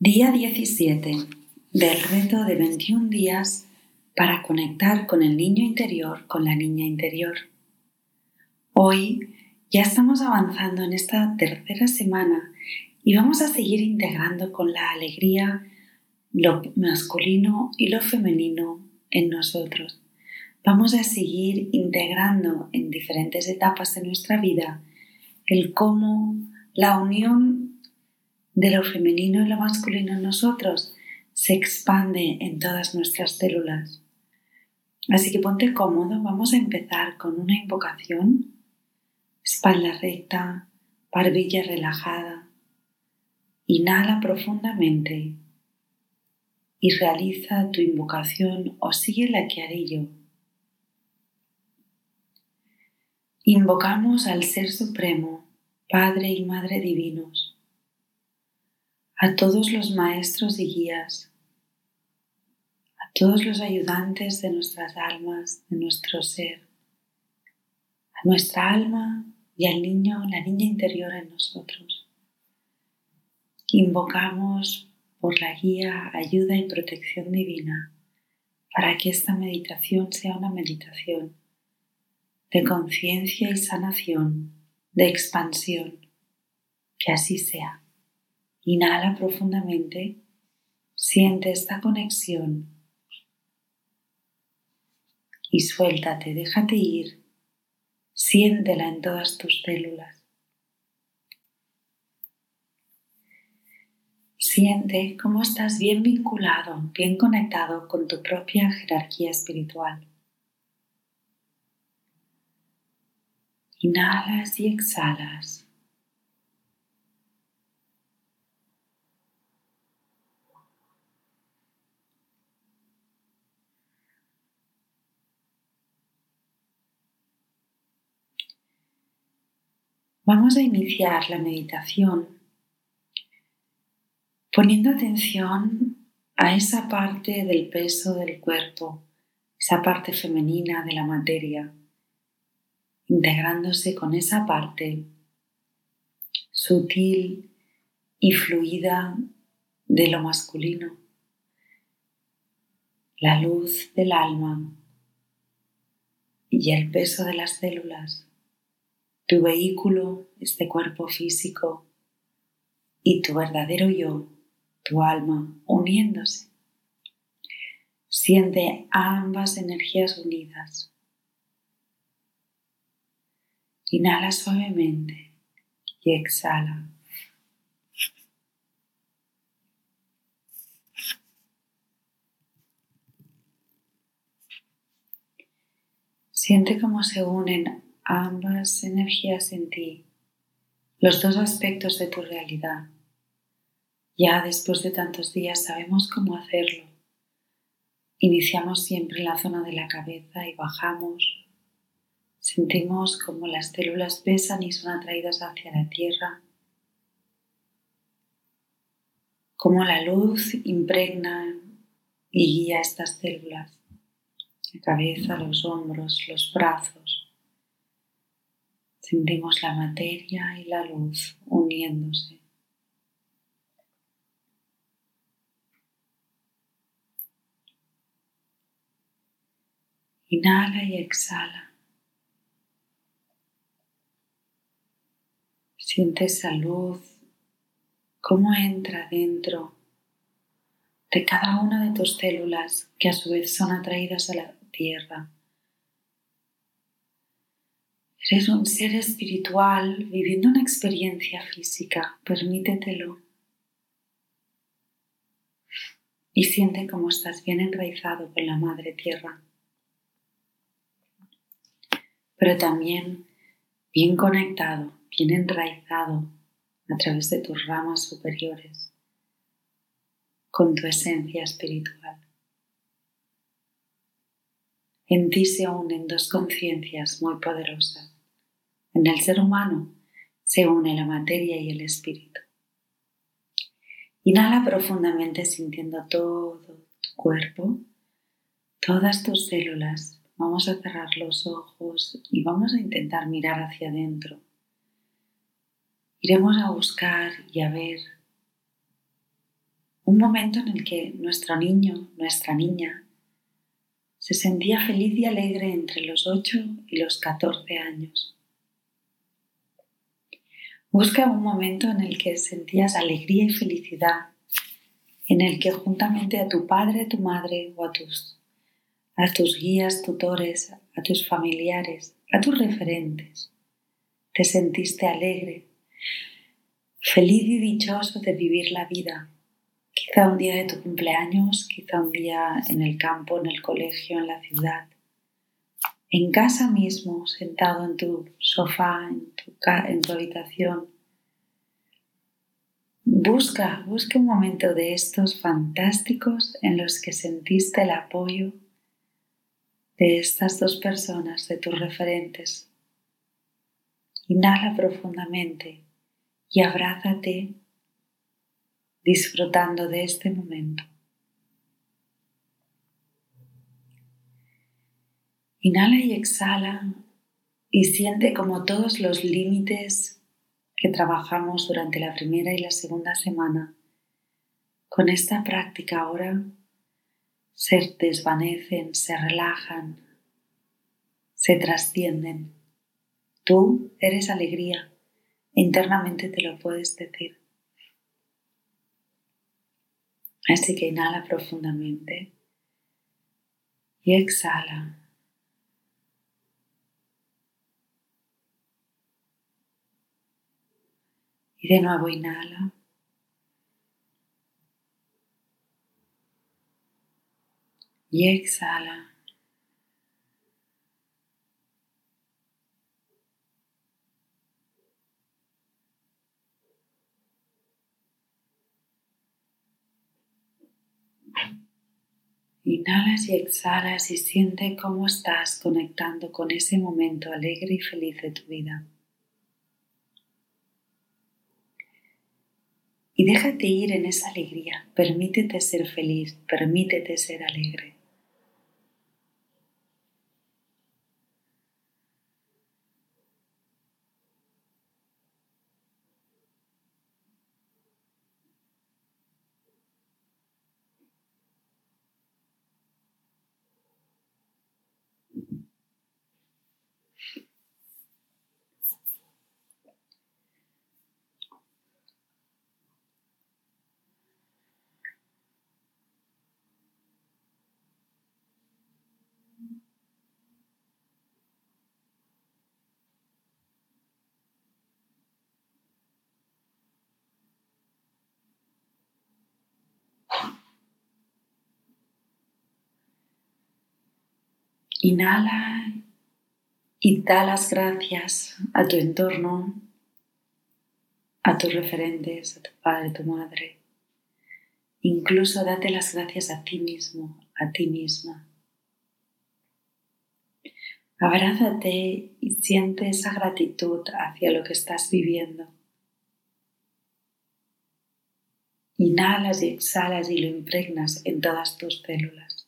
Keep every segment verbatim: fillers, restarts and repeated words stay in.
Día diecisiete del reto de veintiún días para conectar con el niño interior, con la niña interior. Hoy ya estamos avanzando en esta tercera semana y vamos a seguir integrando con la alegría lo masculino y lo femenino en nosotros. Vamos a seguir integrando en diferentes etapas de nuestra vida el cómo la unión de lo femenino y lo masculino en nosotros se expande en todas nuestras células. Así que ponte cómodo, vamos a empezar con una invocación, espalda recta, barbilla relajada. Inhala profundamente y realiza tu invocación o sigue la que haré yo. Invocamos al Ser Supremo, Padre y Madre Divinos, a todos los maestros y guías, a todos los ayudantes de nuestras almas, de nuestro ser, a nuestra alma y al niño, la niña interior en nosotros. Invocamos por la guía, ayuda y protección divina para que esta meditación sea una meditación de conciencia y sanación, de expansión. Que así sea. Inhala profundamente, siente esta conexión y suéltate, déjate ir, siéntela en todas tus células. Siente cómo estás bien vinculado, bien conectado con tu propia jerarquía espiritual. Inhalas y exhalas. Vamos a iniciar la meditación poniendo atención a esa parte del peso del cuerpo, esa parte femenina de la materia, integrándose con esa parte sutil y fluida de lo masculino, la luz del alma y el peso de las células. Tu vehículo, este cuerpo físico, y tu verdadero yo, tu alma, uniéndose. Siente ambas energías unidas. Inhala suavemente y exhala. Siente cómo se unen ambas energías en ti, los dos aspectos de tu realidad. Ya después de tantos días sabemos cómo hacerlo. Iniciamos siempre en la zona de la cabeza y bajamos. Sentimos cómo las células pesan y son atraídas hacia la tierra. Cómo la luz impregna y guía estas células. La cabeza, los hombros, los brazos. Sentimos la materia y la luz uniéndose. Inhala y exhala. Siente esa luz, cómo entra dentro de cada una de tus células que a su vez son atraídas a la tierra. Eres un ser espiritual viviendo una experiencia física, permítetelo. Y siente cómo estás bien enraizado con la Madre Tierra. Pero también bien conectado, bien enraizado a través de tus ramas superiores, con tu esencia espiritual. En ti se unen dos conciencias muy poderosas. En el ser humano se une la materia y el espíritu. Inhala profundamente sintiendo todo tu cuerpo, todas tus células. Vamos a cerrar los ojos y vamos a intentar mirar hacia adentro. Iremos a buscar y a ver un momento en el que nuestro niño, nuestra niña, se sentía feliz y alegre entre los ocho y los catorce años. Busca un momento en el que sentías alegría y felicidad, en el que juntamente a tu padre, tu madre o a tus, a tus guías, tutores, a tus familiares, a tus referentes, te sentiste alegre, feliz y dichoso de vivir la vida. Quizá un día de tu cumpleaños, quizá un día en el campo, en el colegio, en la ciudad, en casa mismo, sentado en tu sofá, en tu, en tu habitación. Busca, busca un momento de estos fantásticos en los que sentiste el apoyo de estas dos personas, de tus referentes. Inhala profundamente y abrázate disfrutando de este momento. Inhala y exhala y siente como todos los límites que trabajamos durante la primera y la segunda semana, con esta práctica ahora se desvanecen, se relajan, se trascienden. Tú eres alegría, internamente te lo puedes decir. Así que inhala profundamente y exhala. Y de nuevo inhala. Y exhala. Inhalas y exhalas y siente cómo estás conectando con ese momento alegre y feliz de tu vida. Y déjate ir en esa alegría. Permítete ser feliz, permítete ser alegre. Inhala y da las gracias a tu entorno, a tus referentes, a tu padre, a tu madre. Incluso date las gracias a ti mismo, a ti misma. Abrázate y siente esa gratitud hacia lo que estás viviendo. Inhalas y exhalas y lo impregnas en todas tus células.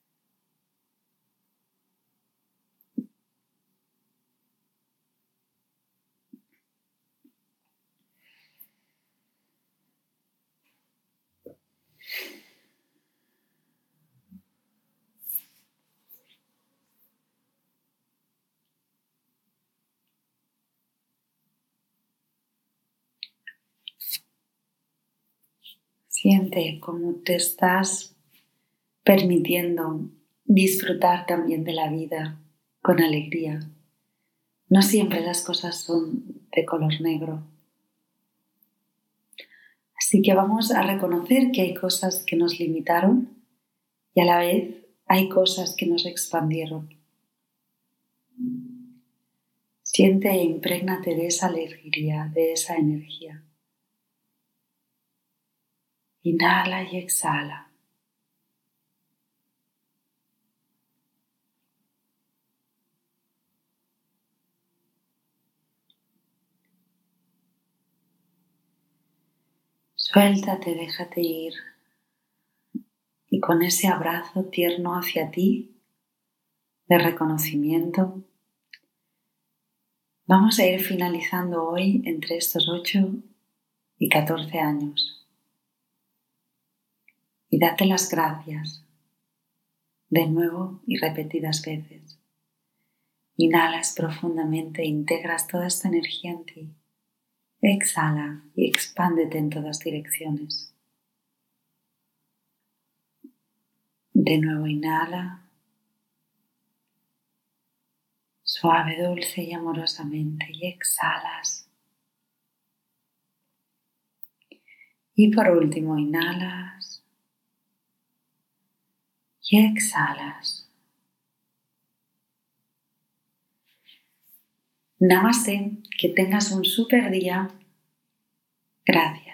Siente cómo te estás permitiendo disfrutar también de la vida con alegría. No siempre las cosas son de color negro. Así que vamos a reconocer que hay cosas que nos limitaron y a la vez hay cosas que nos expandieron. Siente e imprégnate de esa alegría, de esa energía. Inhala y exhala. Suéltate, déjate ir y con ese abrazo tierno hacia ti, de reconocimiento, vamos a ir finalizando hoy entre estos ocho y catorce años. y date las gracias de nuevo y repetidas veces. Inhalas profundamente e integras toda esta energía en ti. Exhala y expándete en todas direcciones. De nuevo inhala. Suave, dulce y amorosamente, y exhalas. Y por último inhalas y exhalas. Namaste, que tengas un súper día. Gracias.